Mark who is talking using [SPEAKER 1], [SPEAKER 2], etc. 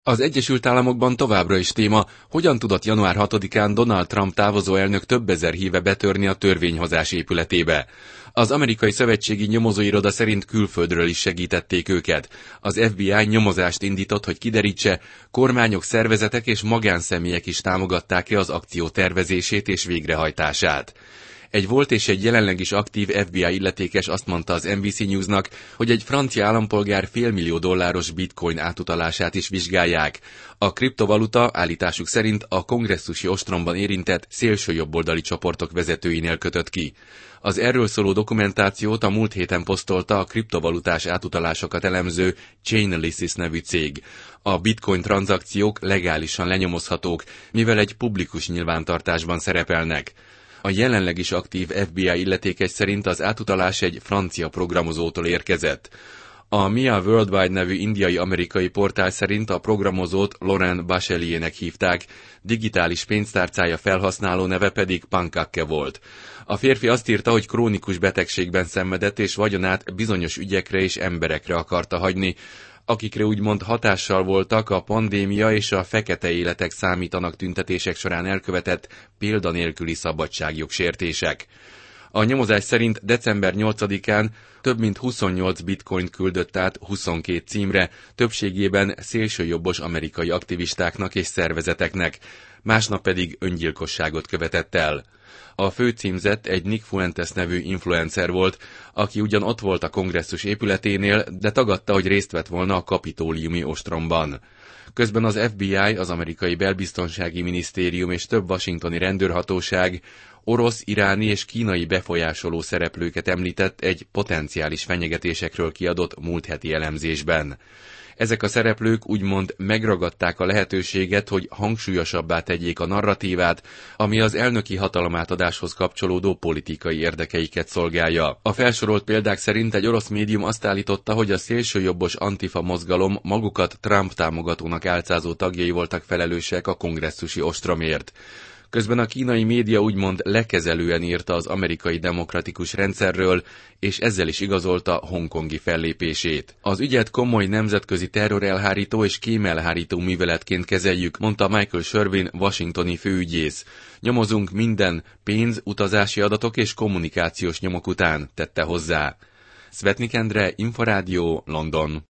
[SPEAKER 1] Az Egyesült Államokban továbbra is téma, hogyan tudott január 6-án Donald Trump távozó elnök több ezer híve betörni a törvényhozás épületébe. Az amerikai szövetségi nyomozóiroda szerint külföldről is segítették őket. Az FBI nyomozást indított, hogy kiderítse, kormányok, szervezetek és magánszemélyek is támogatták-e az akció tervezését és végrehajtását. Egy volt és egy jelenleg is aktív FBI illetékes azt mondta az NBC Newsnak, hogy egy francia állampolgár $500 millió bitcoin átutalását is vizsgálják. A kriptovaluta állításuk szerint a kongresszusi ostromban érintett szélsőjobboldali csoportok vezetőinél kötött ki. Az erről szóló dokumentációt a múlt héten posztolta a kriptovalutás átutalásokat elemző Chainalysis nevű cég. A bitcoin tranzakciók legálisan lenyomozhatók, mivel egy publikus nyilvántartásban szerepelnek. A jelenleg is aktív FBI illetékes szerint az átutalás egy francia programozótól érkezett. A Mia Worldwide nevű indiai-amerikai portál szerint a programozót Laurent Bachelier-nek hívták, digitális pénztárcája felhasználó neve pedig Pankake volt. A férfi azt írta, hogy krónikus betegségben szenvedett és vagyonát bizonyos ügyekre és emberekre akarta hagyni, akikre úgymond hatással voltak a pandémia és a fekete életek számítanak tüntetések során elkövetett példanélküli szabadságjogsértések. A nyomozás szerint december 8-án több mint 28 bitcoint küldött át 22 címre, többségében szélsőjobbos amerikai aktivistáknak és szervezeteknek, másnap pedig öngyilkosságot követett el. A főcímzett egy Nick Fuentes nevű influencer volt, aki ugyan ott volt a kongresszus épületénél, de tagadta, hogy részt vett volna a kapitóliumi ostromban. Közben az FBI, az amerikai belbiztonsági minisztérium és több washingtoni rendőrhatóság orosz, iráni és kínai befolyásoló szereplőket említett egy potenciális fenyegetésekről kiadott múlt heti elemzésben. Ezek a szereplők úgymond megragadták a lehetőséget, hogy hangsúlyosabbá tegyék a narratívát, ami az elnöki hatalomátadáshoz kapcsolódó politikai érdekeiket szolgálja. A felsorolt példák szerint egy orosz médium azt állította, hogy a szélsőjobbos antifa mozgalom magukat Trump támogatónak álcázó tagjai voltak felelősek a kongresszusi ostromért. Közben a kínai média úgymond lekezelően írta az amerikai demokratikus rendszerről, és ezzel is igazolta hongkongi fellépését. Az ügyet komoly nemzetközi terrorelhárító és kémelhárító műveletként kezeljük, mondta Michael Sherwin, washingtoni főügyész. Nyomozunk minden pénz, utazási adatok és kommunikációs nyomok után, tette hozzá. Szvetnik Endre, Inforádió, London.